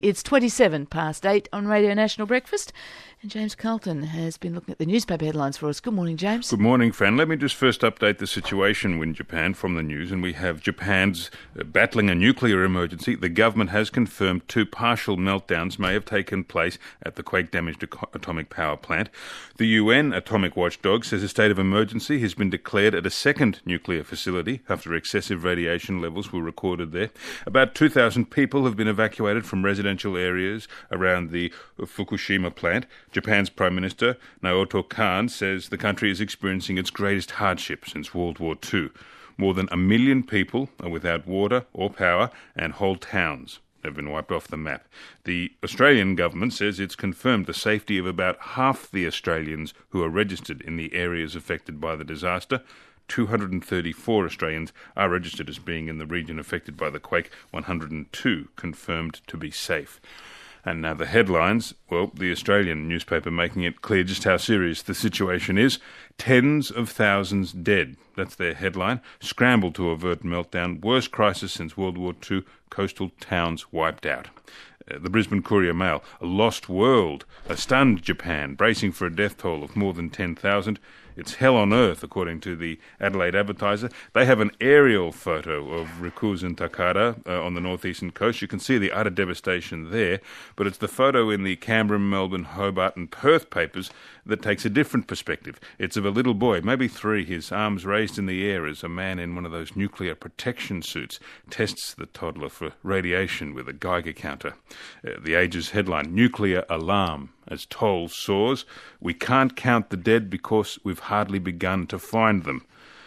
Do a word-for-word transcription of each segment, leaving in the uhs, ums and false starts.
It's twenty-seven past eight on Radio National Breakfast, and James Carlton has been looking at the newspaper headlines for us. Good morning, James. Good morning, Fran. Let me just first update the situation in Japan from the news, and we have Japan's uh, battling a nuclear emergency. The government has confirmed two partial meltdowns may have taken place at the quake-damaged atomic power plant. The U N atomic watchdog says a state of emergency has been declared at a second nuclear facility after excessive radiation levels were recorded there. About two thousand people have been evacuated from residential areas around the Fukushima plant. Japan's Prime Minister, Naoto Kan, says the country is experiencing its greatest hardship since World War Two. More than a million people are without water or power, and whole towns have been wiped off the map. The Australian government says it's confirmed the safety of about half the Australians who are registered in the areas affected by the disaster. two hundred thirty-four Australians are registered as being in the region affected by the quake, one hundred two confirmed to be safe. And now the headlines, well, the Australian newspaper making it clear just how serious the situation is. Tens of thousands dead. That's their headline. Scramble to avert meltdown. Worst crisis since World War Two. Coastal towns wiped out. Uh, the Brisbane Courier Mail. A lost world. A stunned Japan, bracing for a death toll of more than ten thousand. It's hell on earth, according to the Adelaide Advertiser. They have an aerial photo of Rikuzen Takara uh, on the northeastern coast. You can see the utter devastation there, but it's the photo in the Canberra, Melbourne, Hobart and Perth papers that takes a different perspective. It's of a little boy, maybe three, his arms raised in the air as a man in one of those nuclear protection suits tests the toddler for radiation with a Geiger counter. Uh, the Age's headline, Nuclear Alarm. As toll soars, we can't count the dead because we've hardly begun to find them.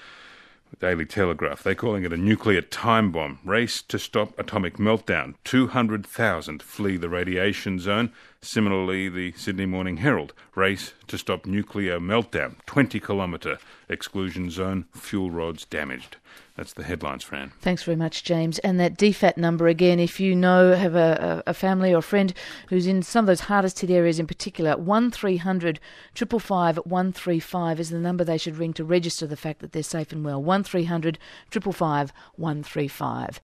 Daily Telegraph, they're calling it a nuclear time bomb. Race to stop atomic meltdown. two hundred thousand flee the radiation zone. Similarly, the Sydney Morning Herald, race to stop nuclear meltdown. twenty kilometre exclusion zone, fuel rods damaged. That's the headlines, Fran. Thanks very much, James. And that D FAT number again, if you know, have a, a family or friend who's in some of those hardest hit areas in particular, one three hundred five five five one three five is the number they should ring to register the fact that they're safe and well. one three hundred five five five one three five.